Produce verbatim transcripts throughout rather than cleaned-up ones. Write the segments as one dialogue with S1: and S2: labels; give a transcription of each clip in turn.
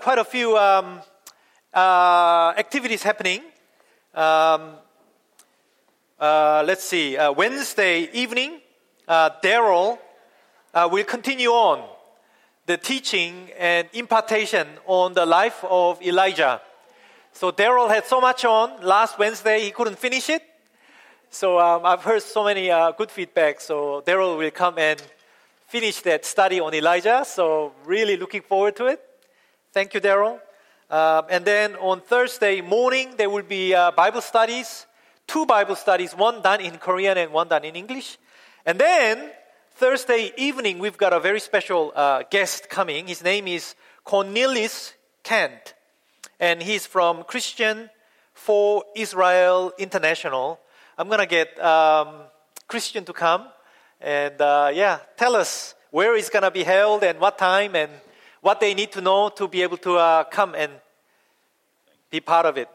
S1: quite a few um, uh, activities happening. Um, uh, let's see. Uh, Wednesday evening, uh, Daryl uh, will continue on the teaching and impartation on the life of Elijah. So Daryl had so much on last Wednesday, he couldn't finish it. So um, I've heard so many uh, good feedback. So Daryl will come and finish that study on Elijah. So really looking forward to it. Thank you, Daryl. Um, and then on Thursday morning, there will be uh, Bible studies, two Bible studies, one done in Korean and one done in English. And then Thursday evening, we've got a very special uh, guest coming. His name is Cornelius Kent. And he's from Christian for Israel International. I'm going to get um, Christian to come and, uh, yeah, tell us where it's going to be held and what time and what they need to know to be able to uh, come and be part of it.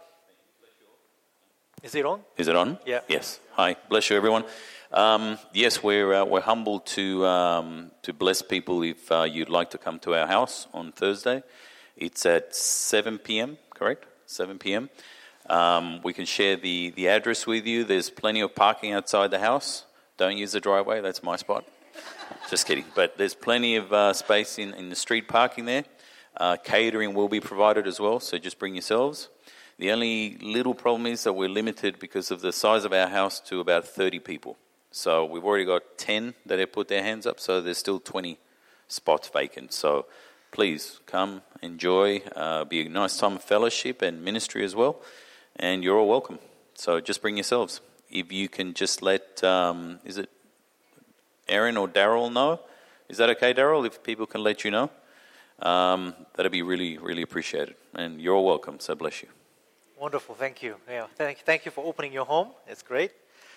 S1: Is it on?
S2: Is it on?
S1: Yeah.
S2: Yes. Hi. Bless you, everyone. Um, yes, we're uh, we're humbled to um, to bless people if uh, you'd like to come to our house on Thursday. It's at seven p.m., correct? seven p.m. Um, we can share the, the address with you. There's plenty of parking outside the house. Don't use the driveway. That's my spot. Just kidding. But there's plenty of uh, space in, in the street parking there. Uh, catering will be provided as well, so just bring yourselves. The only little problem is that we're limited because of the size of our house to about thirty people. So we've already got ten that have put their hands up, so there's still twenty spots vacant. So please come, enjoy. Uh, be a nice time of fellowship and ministry as well. And you're all welcome. So just bring yourselves. If you can just let, um, is it Aaron or Daryl know? Is that okay, Daryl, if people can let you know? Um, that'd be really, really appreciated. And you're all welcome, so bless you.
S1: Wonderful, thank you. Yeah, thank, thank you for opening your home. It's great.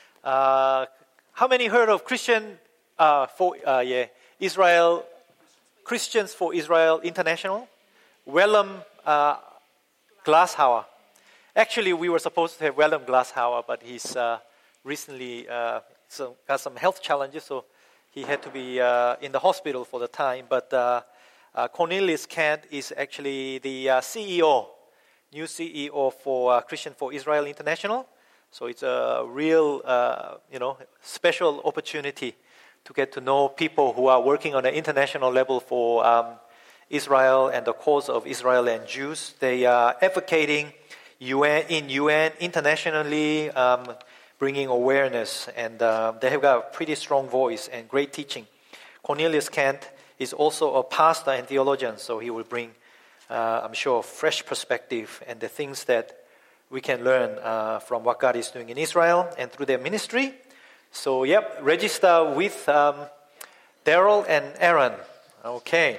S1: Uh, how many heard of Christian uh, for uh, yeah Israel Christians for Israel International? Willem uh, Glashauer. Actually, we were supposed to have Willem Glashauer, but he's uh, recently uh, so got some health challenges, so he had to be uh, in the hospital for the time. But uh, uh, Cornelius Kent is actually the uh, C E O, new C E O for uh, Christian for Israel International. So it's a real, uh, you know, special opportunity to get to know people who are working on an international level for um, Israel and the cause of Israel and Jews. They are advocating U N, in U N internationally, um, bringing awareness, and uh, they have got a pretty strong voice and great teaching. Cornelius Kent is also a pastor and theologian, so he will bring, uh, I'm sure, a fresh perspective and the things that we can learn uh, from what God is doing in Israel and through their ministry. So, yep, register with um, Daryl and Aaron. Okay.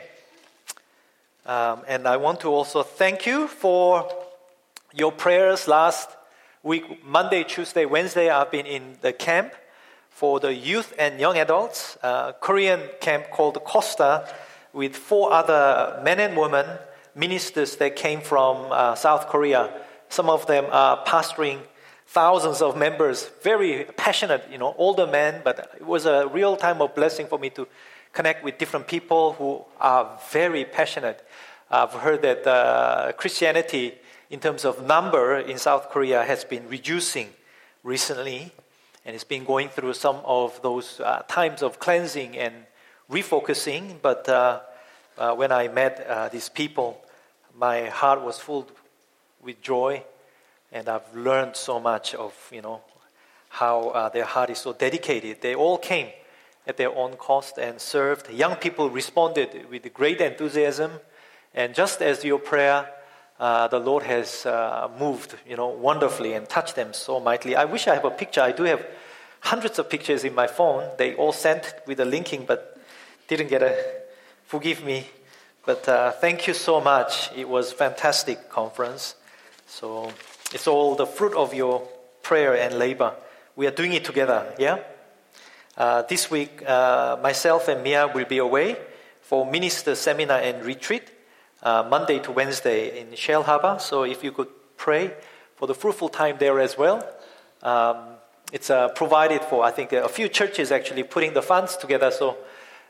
S1: Um, and I want to also thank you for your prayers last week, Monday, Tuesday, Wednesday. I've been in the camp for the youth and young adults, uh, Korean camp called Costa, with four other men and women, ministers that came from uh, South Korea. Some of them are pastoring thousands of members, very passionate, you know, older men, but it was a real time of blessing for me to connect with different people who are very passionate. I've heard that uh, Christianity, in terms of number in South Korea, has been reducing recently, and it's been going through some of those uh, times of cleansing and refocusing. But uh, uh, when I met uh, these people, my heart was full with joy, and I've learned so much of, you know, how uh, their heart is so dedicated. They all came at their own cost and served. Young people responded with great enthusiasm, and just as your prayer, uh, the Lord has uh, moved, you know, wonderfully and touched them so mightily. I wish I have a picture. I do have hundreds of pictures in my phone. They all sent with the linking, but didn't get a. Forgive me, but uh, thank you so much. It was a fantastic conference. So it's all the fruit of your prayer and labor. We are doing it together, yeah? Uh, this week, uh, myself and Mia will be away for minister seminar and retreat, uh, Monday to Wednesday in Shell Harbor. So if you could pray for the fruitful time there as well. Um, it's uh, provided for, I think, a few churches actually putting the funds together. So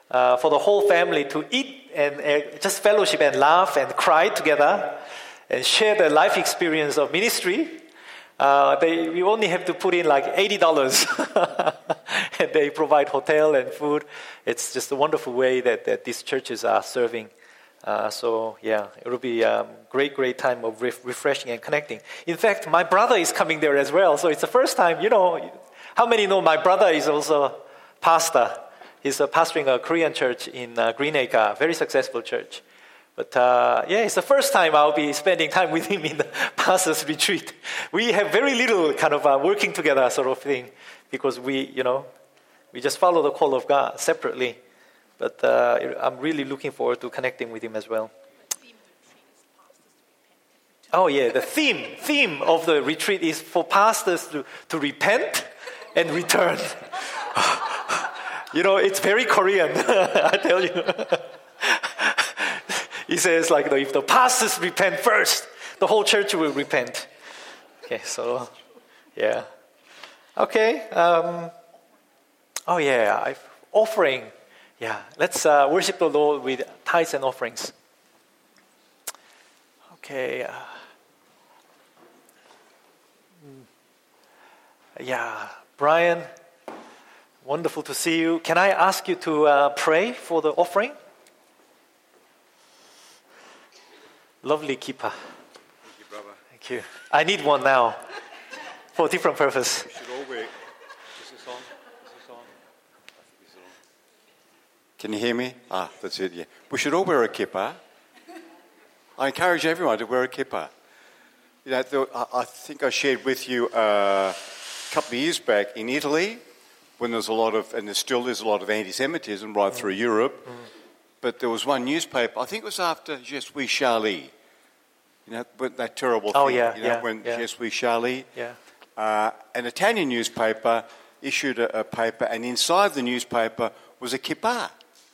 S1: uh, for the whole family to eat and uh, just fellowship and laugh and cry together and share the life experience of ministry. Uh, they, we only have to put in like eighty dollars and they provide hotel and food. It's just a wonderful way that, that these churches are serving. Uh, so yeah, it will be a great, great time of ref- refreshing and connecting. In fact, my brother is coming there as well. So it's the first time, you know, how many know my brother is also pastor? He's uh, pastoring a Korean church in uh, Greenacre, very successful church. But uh, yeah, it's the first time I'll be spending time with him in the pastor's retreat. We have very little kind of uh, working together sort of thing because we, you know, we just follow the call of God separately. But uh, I'm really looking forward to connecting with him as well. Oh yeah, the theme theme of the retreat is for pastors to, to repent and return. You know, it's very Korean, I tell you. He says, like, if the pastors repent first, the whole church will repent. Okay, so, yeah. Okay. Um, oh, yeah, I've, offering. Yeah, let's uh, worship the Lord with tithes and offerings. Okay. Uh, yeah, Brian, wonderful to see you. Can I ask you to uh, pray for the offering? Lovely kippah.
S3: Thank you, brother.
S1: Thank you. I need one now for a different purpose.
S3: We should all wear. Is this on? Is this on? I think it's on. Can you hear me? Ah, that's it, yeah. We should all wear a kippah. I encourage everyone to wear a kippah. You know, the, I, I think I shared with you uh, a couple of years back in Italy when there's a lot of, and there still is a lot of anti-Semitism right mm. through Europe. Mm. But there was one newspaper, I think it was after Je suis Charlie. You know, that terrible
S1: oh,
S3: thing.
S1: Yeah,
S3: you know,
S1: yeah,
S3: when
S1: yeah.
S3: Je suis Charlie.
S1: Yeah.
S3: Uh, an Italian newspaper issued a, a paper, and inside the newspaper was a kippah.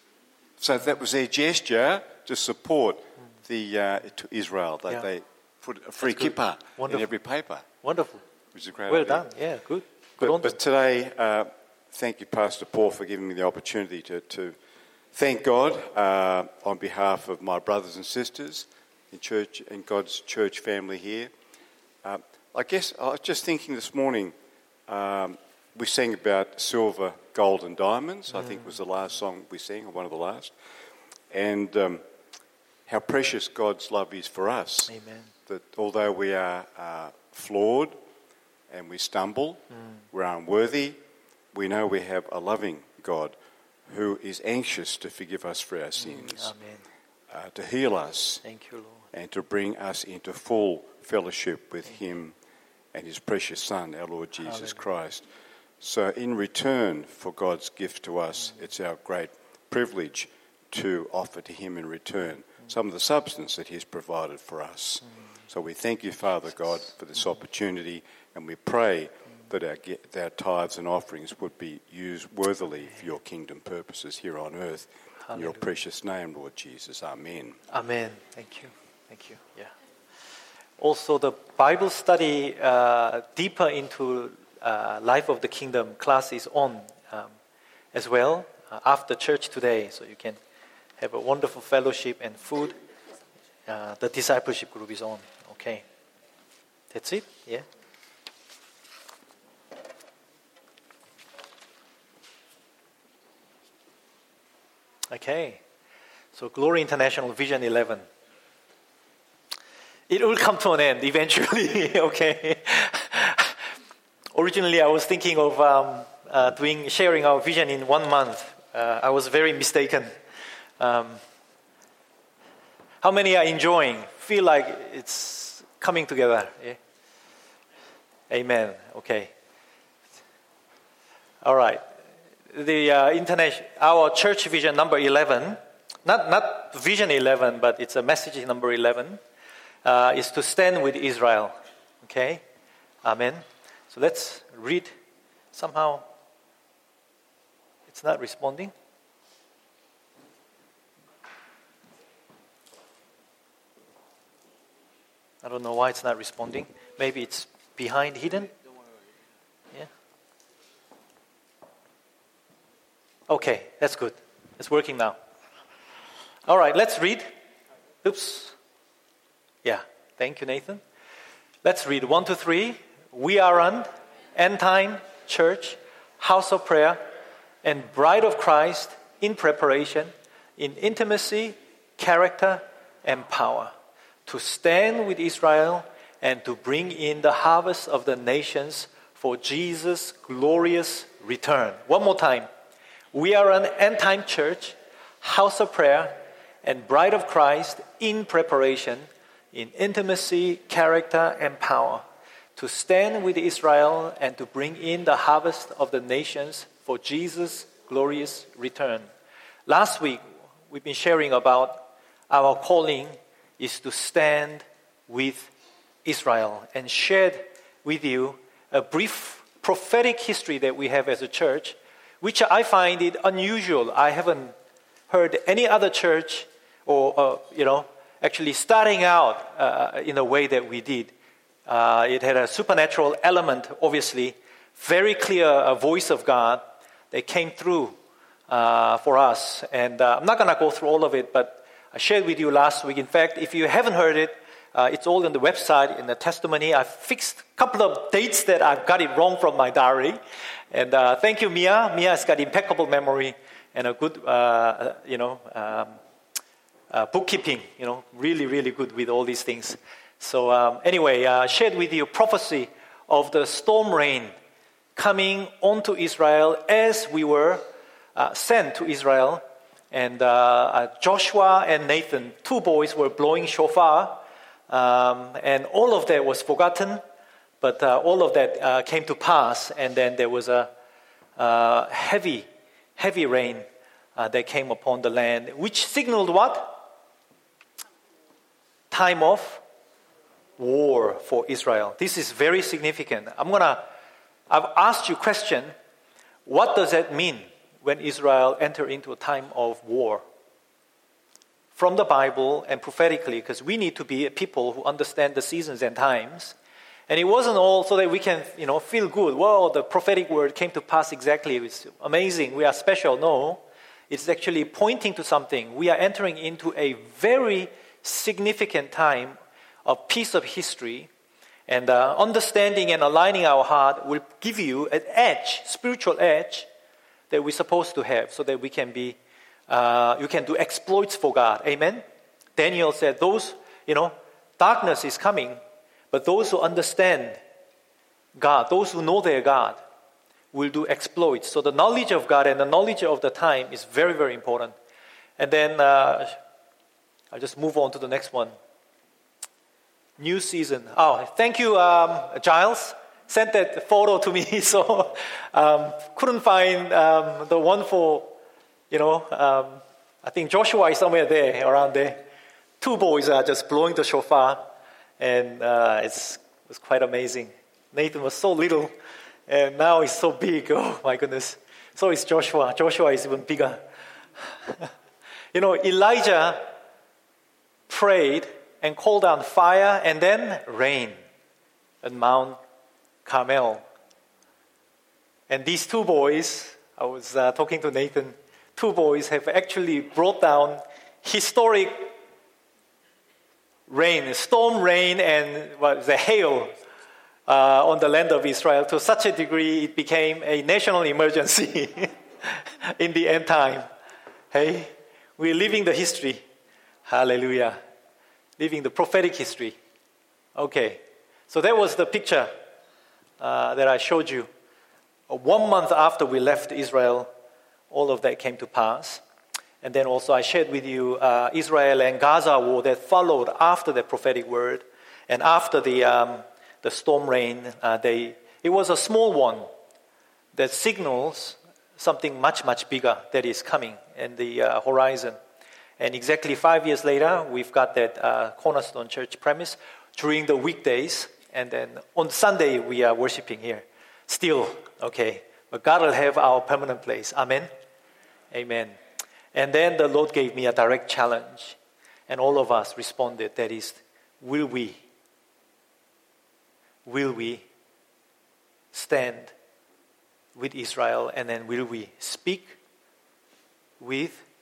S3: So that was their gesture to support the uh, to Israel, that yeah. they put a free kippah in every paper.
S1: Wonderful.
S3: Which is a great
S1: Well
S3: idea.
S1: done. Yeah, good. Good
S3: but,
S1: on
S3: but today, uh, thank you, Pastor Paul, for giving me the opportunity to, to thank God uh, on behalf of my brothers and sisters in church, in God's church family here. Uh, I guess I was just thinking this morning, um, we sang about silver, gold and diamonds. Mm. I think was the last song we sang, or one of the last. And um, how precious God's love is for us.
S1: Amen.
S3: That although we are uh, flawed and we stumble, mm. we're unworthy, we know we have a loving God who is anxious to forgive us for our sins,
S1: mm. Amen.
S3: Uh, to heal us,
S1: Thank you, Lord.
S3: and to bring us into full fellowship with Him and His precious Son, our Lord Jesus Hallelujah. Christ. So in return for God's gift to us, mm. it's our great privilege to offer to Him in return mm. some of the substance that He has provided for us. Mm. So we thank you, Father God, for this mm. opportunity, and we pray mm. that our, our tithes and offerings would be used worthily for your kingdom purposes here on earth. Hallelujah. In your precious name, Lord Jesus. Amen.
S1: Amen. Thank you. Thank you. Yeah. Also, the Bible study uh, deeper into uh, life of the kingdom class is on um, as well uh, after church today. So you can have a wonderful fellowship and food. Uh, the discipleship group is on. Okay. That's it? Yeah. Okay. So Glory International Vision eleven. It will come to an end eventually, okay? Originally, I was thinking of um, uh, doing sharing our vision in one month. Uh, I was very mistaken. Um, how many are enjoying? Feel like it's coming together? Yeah? Amen. Okay. All right. The uh, international, our church vision number eleven, not not vision eleven, but it's a message number eleven. Uh, is to stand with Israel. Okay? Amen. So let's read. Somehow, it's not responding. I don't know why it's not responding. Maybe it's behind, hidden. Yeah. Okay, that's good. It's working now. All right, let's read. Oops. Yeah, thank you, Nathan. Let's read one, two, three. We are an end-time church, house of prayer, and bride of Christ in preparation, in intimacy, character, and power, to stand with Israel and to bring in the harvest of the nations for Jesus' glorious return. One more time. We are an end-time church, house of prayer, and bride of Christ in preparation, in intimacy, character, and power, to stand with Israel and to bring in the harvest of the nations for Jesus' glorious return. Last week, we've been sharing about our calling is to stand with Israel, and shared with you a brief prophetic history that we have as a church, which I find it unusual. I haven't heard any other church or, uh, you know, actually starting out uh, in a way that we did. Uh, it had a supernatural element, obviously, very clear uh, voice of God that came through uh, for us. And uh, I'm not going to go through all of it, but I shared with you last week. In fact, if you haven't heard it, uh, it's all on the website, in the testimony. I fixed a couple of dates that I've got it wrong from my diary. And uh, thank you, Mia. Mia has got impeccable memory and a good, uh, you know, um, uh, bookkeeping, you know, really, really good with all these things. So um, anyway, I uh, shared with you prophecy of the storm rain coming onto Israel as we were uh, sent to Israel. And uh, uh, Joshua and Nathan, two boys, were blowing shofar. Um, and all of that was forgotten. But uh, all of that uh, came to pass. And then there was a uh, heavy, heavy rain uh, that came upon the land, which signaled what? Time of war for Israel. This is very significant. I'm gonna, I've asked you a question. What does that mean when Israel enter into a time of war? From the Bible and prophetically, because we need to be people who understand the seasons and times. And it wasn't all so that we can, you know, feel good. Well, the prophetic word came to pass exactly. It's amazing. We are special. No, it's actually pointing to something. We are entering into a very significant time, a piece of history, and uh, understanding and aligning our heart will give you an edge, spiritual edge, that we're supposed to have, so that we can be, uh, you can do exploits for God. Amen? Daniel said, those, you know, darkness is coming, but those who understand God, those who know their God, will do exploits. So the knowledge of God and the knowledge of the time is very, very important. And then uh, I'll just move on to the next one. New season. Oh, thank you, um, Giles. Sent that photo to me, so um, couldn't find um, the one for, you know, um, I think Joshua is somewhere there, around there. Two boys are just blowing the shofar, and uh, it's, it was quite amazing. Nathan was so little, and now he's so big. Oh, my goodness. So is Joshua. Joshua is even bigger. You know, Elijah prayed and called down fire and then rain at Mount Carmel. And these two boys, I was uh, talking to Nathan, two boys have actually brought down historic rain, storm rain and what, the hail uh, on the land of Israel to such a degree it became a national emergency in the end time. Hey, we're living the history. Hallelujah. Living the prophetic history. Okay, so that was the picture uh, that I showed you. Uh, one month after we left Israel, all of that came to pass. And then also I shared with you uh, Israel and Gaza war that followed after the prophetic word. And after the um, the storm rain, uh, they it was a small one that signals something much, much bigger that is coming in the uh, horizon. And exactly five years later, we've got that uh, Cornerstone Church premise during the weekdays. And then on Sunday, we are worshiping here. Still, okay. But God will have our permanent place. Amen? Amen. And then the Lord gave me a direct challenge. And all of us responded. That is, will we? Will we stand with Israel? And then will we speak with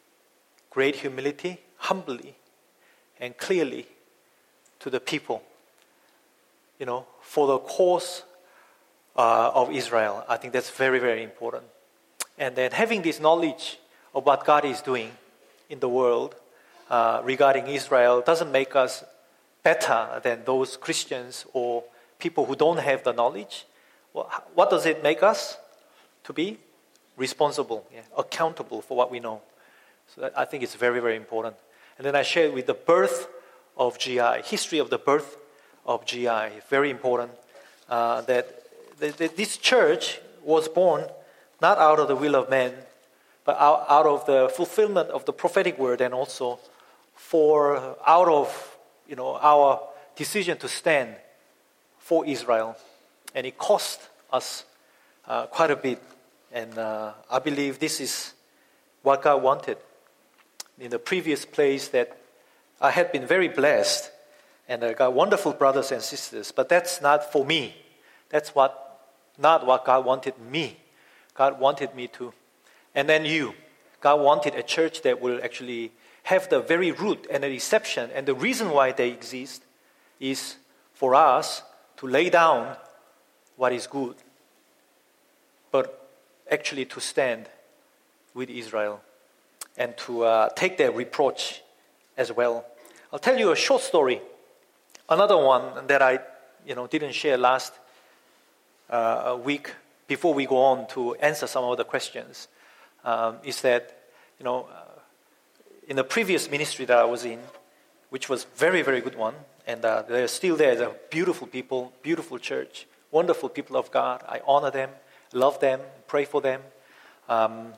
S1: great humility, humbly and clearly to the people, you know, for the cause uh, of Israel. I think that's very, very important. And then having this knowledge of what God is doing in the world uh, regarding Israel doesn't make us better than those Christians or people who don't have the knowledge. Well, what does it make us? To be responsible, yeah, accountable for what we know. So that, I think it's very, very important. And then I shared with the birth of G I, history of the birth of G I, very important, uh, that, that, that this church was born not out of the will of man, but out, out of the fulfillment of the prophetic word, and also for out of you know our decision to stand for Israel. And it cost us uh, quite a bit. And uh, I believe this is what God wanted. In the previous place that I had been very blessed, and I got wonderful brothers and sisters, but that's not for me. That's what not what God wanted me. God wanted me to. And then you. God wanted a church that will actually have the very root and the reception, and the reason why they exist is for us to lay down what is good, but actually to stand with Israel and to uh, take their reproach as well. I'll tell you a short story. Another one that I you know, didn't share last uh, week before we go on to answer some of the questions um, is that, you know, uh, in the previous ministry that I was in, which was very, very good one, and uh, they're still there. They're beautiful people, beautiful church, wonderful people of God. I honor them, love them, pray for them. Um,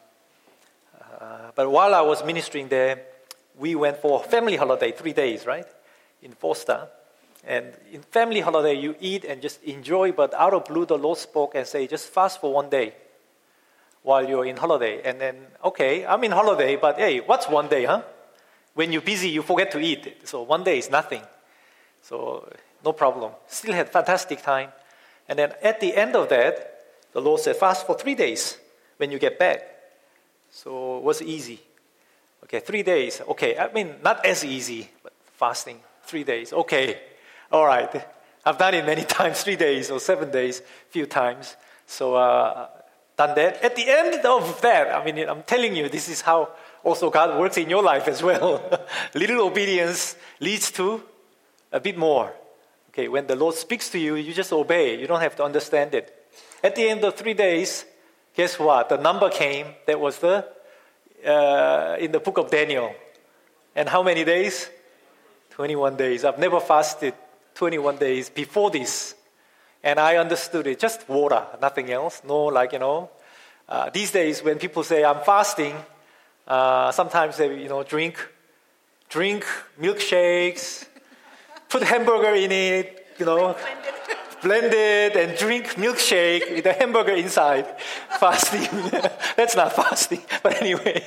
S1: uh, but while I was ministering there, we went for a family holiday, three days, right, in Forster. And in family holiday, you eat and just enjoy, but out of blue, the Lord spoke and said, just fast for one day while you're in holiday. And then, okay, I'm in holiday, but hey, what's one day, huh? When you're busy, you forget to eat. So one day is nothing. So no problem. Still had fantastic time. And then at the end of that, the Lord said, fast for three days when you get back. So it was easy. Okay, three days. Okay, I mean, not as easy, but fasting, three days. Okay, all right. I've done it many times, three days or seven days, few times. So uh, done that. At the end of that, I mean, I'm telling you, this is how also God works in your life as well. Little obedience leads to a bit more. Okay, when the Lord speaks to you, you just obey. You don't have to understand it. At the end of three days, guess what? The number came. That was the uh, in the book of Daniel. And how many days? twenty-one days. I've never fasted twenty-one days before this. And I understood it. Just water, nothing else. No, like, you know. Uh, these days, when people say, I'm fasting, uh, sometimes they, you know, drink, drink milkshakes, put hamburger in it, you know, blend it and drink milkshake with a hamburger inside. Fasting. That's not fasting. But anyway.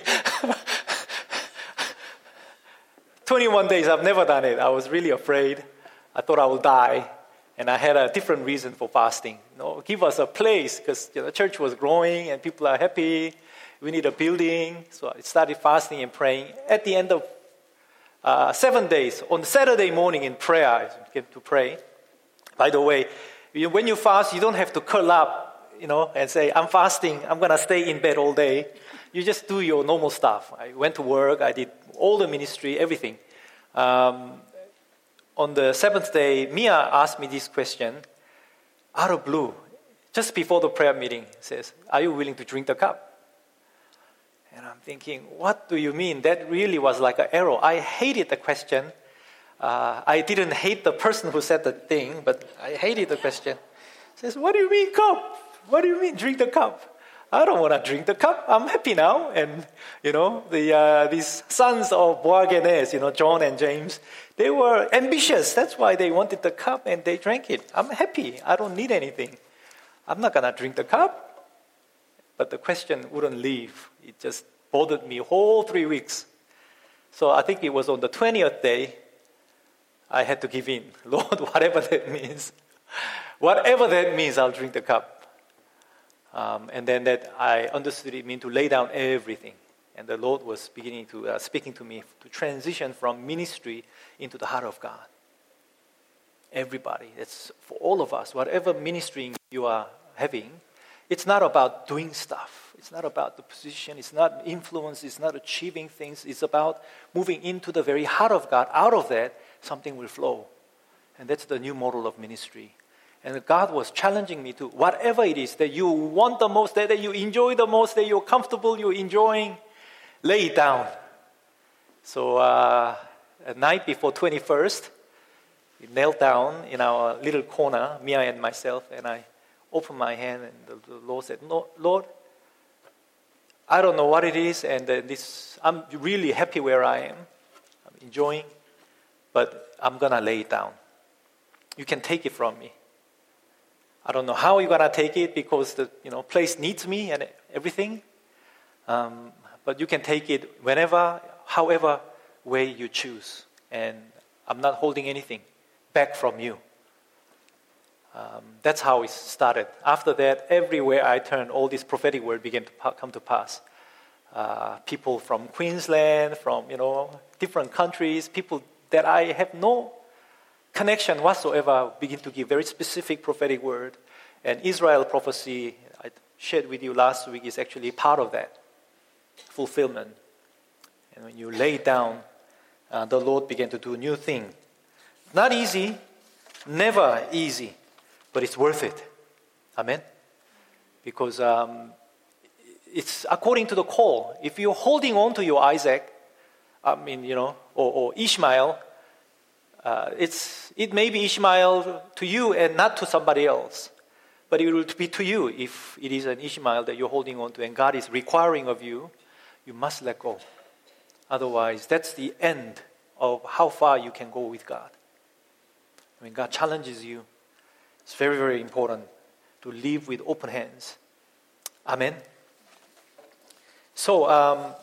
S1: twenty-one days, I've never done it. I was really afraid. I thought I would die. And I had a different reason for fasting. You know, give us a place, because you know, the church was growing and people are happy. We need a building. So I started fasting and praying. At the end of uh, seven days, on Saturday morning in prayer, I came to pray. By the way, when you fast, you don't have to curl up, you know, and say, I'm fasting, I'm going to stay in bed all day. You just do your normal stuff. I went to work, I did all the ministry, everything. Um, on the seventh day, Mia asked me this question, out of blue, just before the prayer meeting, says, are you willing to drink the cup? And I'm thinking, what do you mean? That really was like an arrow. I hated the question. Uh, I didn't hate the person who said the thing, but I hated the question. Says, what do you mean cup? What do you mean drink the cup? I don't want to drink the cup. I'm happy now. And, you know, the uh, these sons of Boanerges, you know, John and James, they were ambitious. That's why they wanted the cup and they drank it. I'm happy. I don't need anything. I'm not going to drink the cup. But the question wouldn't leave. It just bothered me whole three weeks. So I think it was on the twentieth day, I had to give in. Lord, whatever that means. Whatever that means, I'll drink the cup. Um, and then that I understood it mean to lay down everything. And the Lord was beginning to uh, speaking to me to transition from ministry into the heart of God. Everybody, it's for all of us, whatever ministry you are having, it's not about doing stuff. It's not about the position. It's not influence. It's not achieving things. It's about moving into the very heart of God. Out of that, something will flow. And that's the new model of ministry. And God was challenging me to whatever it is that you want the most, that, that you enjoy the most, that you're comfortable, you're enjoying, lay it down. So uh, at night before twenty-first, we knelt down in our little corner, Mia and myself, and I opened my hand, and the, the Lord said, "No, Lord, I don't know what it is, and uh, this I'm really happy where I am. I'm enjoying, but I'm going to lay it down. You can take it from me. I don't know how you're going to take it because the you know place needs me and everything, um, but you can take it whenever, however way you choose, and I'm not holding anything back from you." Um, that's how it started. After that, everywhere I turned, all this prophetic word began to pa- come to pass. Uh, people from Queensland, from you know different countries, people that I have no connection whatsoever begin to give very specific prophetic word. And Israel prophecy I shared with you last week is actually part of that fulfillment. And when you lay it down, uh, the Lord began to do a new thing. Not easy, never easy, but it's worth it. Amen? Because um, it's according to the call. If you're holding on to your Isaac, I mean, you know, or, or Ishmael, uh, it's it may be Ishmael to you and not to somebody else. But it will be to you if it is an Ishmael that you're holding on to and God is requiring of you, you must let go. Otherwise, that's the end of how far you can go with God. When God challenges you, it's very, very important to live with open hands. Amen. So, um,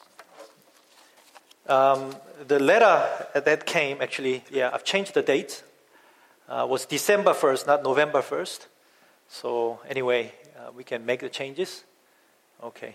S1: um, the letter that came, actually, yeah, I've changed the date. Uh, was December first, not November first. So, anyway, uh, we can make the changes. Okay.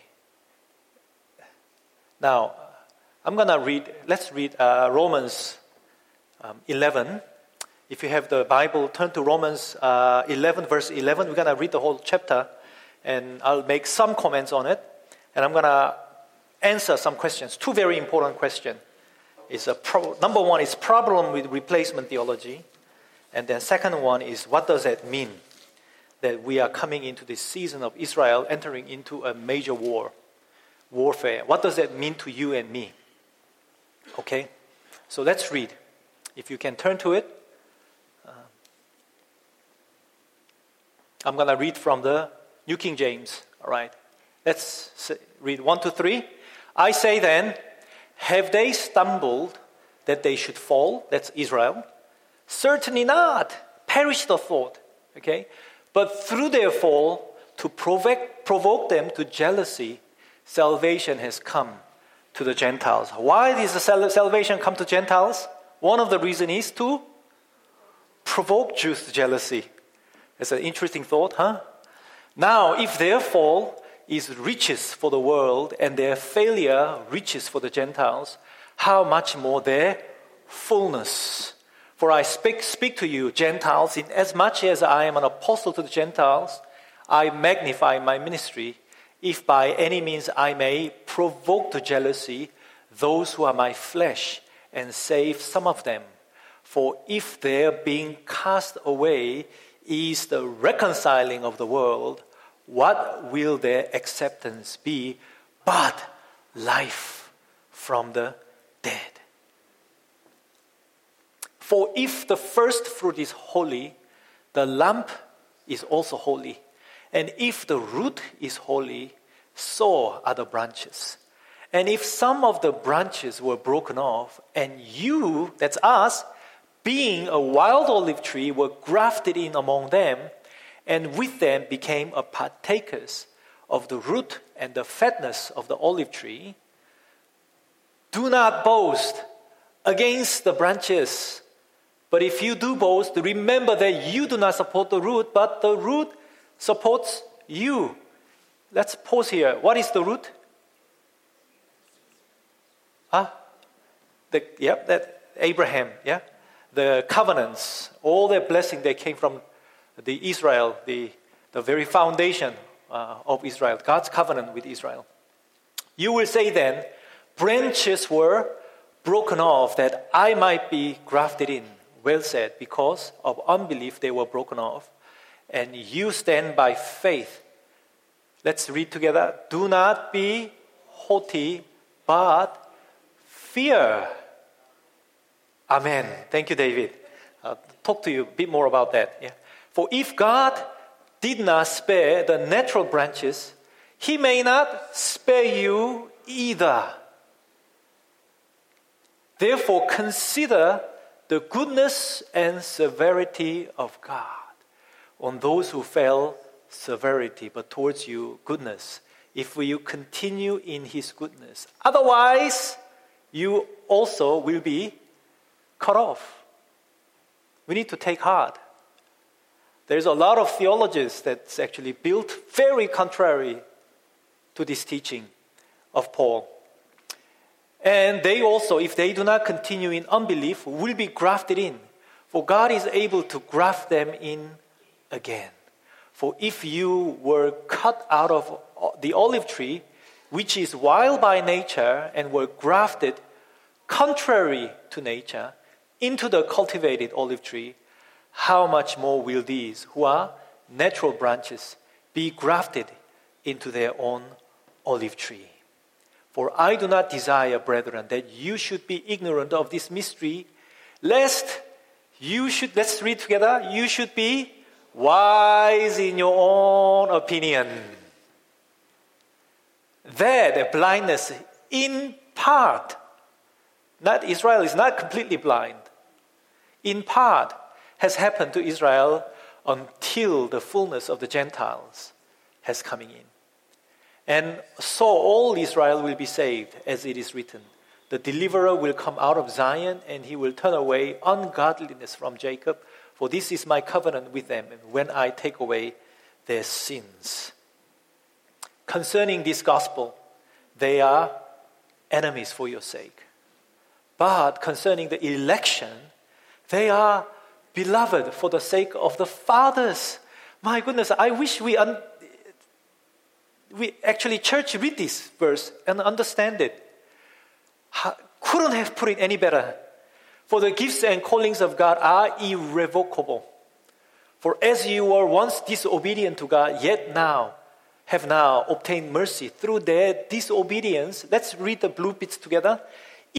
S1: Now, I'm going to read, let's read uh, Romans um, eleven. If you have the Bible, turn to Romans uh, eleven, verse eleven. We're going to read the whole chapter, and I'll make some comments on it. And I'm going to answer some questions. Two very important questions. Is a pro- number one is problem with replacement theology. And then second one is what does that mean? That we are coming into this season of Israel entering into a major war, warfare. What does that mean to you and me? Okay, so let's read. If you can turn to it. Uh, I'm going to read from the New King James. All right, let's say, read one to three. I say then, have they stumbled that they should fall? That's Israel. Certainly not. Perish the thought. Okay. But through their fall, to provoke, provoke them to jealousy, salvation has come to the Gentiles. Why does the salvation come to Gentiles? One of the reasons is to provoke Jews to jealousy. That's an interesting thought, huh? Now, if their fall is riches for the world and their failure riches for the Gentiles, how much more their fullness? For I speak, speak to you, Gentiles, in as much as I am an apostle to the Gentiles, I magnify my ministry, if by any means I may provoke to jealousy those who are my flesh and save some of them. For if their being cast away is the reconciling of the world, what will their acceptance be but life from the dead? For if the first fruit is holy, the lump is also holy. And if the root is holy, so are the branches. And if some of the branches were broken off, and you, that's us, being a wild olive tree, were grafted in among them, and with them became a partakers of the root and the fatness of the olive tree, do not boast against the branches. But if you do boast, remember that you do not support the root, but the root supports you. Let's pause here. What is the root? Huh? The, yep, that Abraham, yeah? The covenants, all their blessing, they came from the Israel, the, the very foundation uh, of Israel, God's covenant with Israel. You will say then, branches were broken off that I might be grafted in. Well said, because of unbelief they were broken off. And you stand by faith. Let's read together. Do not be haughty, but fear. Amen. Thank you, David. I'll talk to you a bit more about that. Yeah. For if God did not spare the natural branches, He may not spare you either. Therefore, consider the goodness and severity of God. On those who fell, severity, but towards you, goodness, if you continue in His goodness. Otherwise, you also will be cut off. We need to take heart. There's a lot of theologians that's actually built very contrary to this teaching of Paul. And they also, if they do not continue in unbelief, will be grafted in. For God is able to graft them in again. For if you were cut out of the olive tree, which is wild by nature, and were grafted contrary to nature into the cultivated olive tree, how much more will these, who are natural branches, be grafted into their own olive tree? For I do not desire, brethren, that you should be ignorant of this mystery, lest you should, let's read together, you should be wise in your own opinion. That blindness in part, not Israel is not completely blind, in part has happened to Israel until the fullness of the Gentiles has coming in. And so all Israel will be saved, as it is written. The deliverer will come out of Zion, and he will turn away ungodliness from Jacob. For this is my covenant with them, when I take away their sins. Concerning this gospel, they are enemies for your sake. But concerning the election, they are beloved for the sake of the fathers. My goodness, I wish we un- we actually church read this verse and understand it. Ha- couldn't have put it any better. For the gifts and callings of God are irrevocable. For as you were once disobedient to God, yet now have now obtained mercy through their disobedience. Let's read the blue bits together.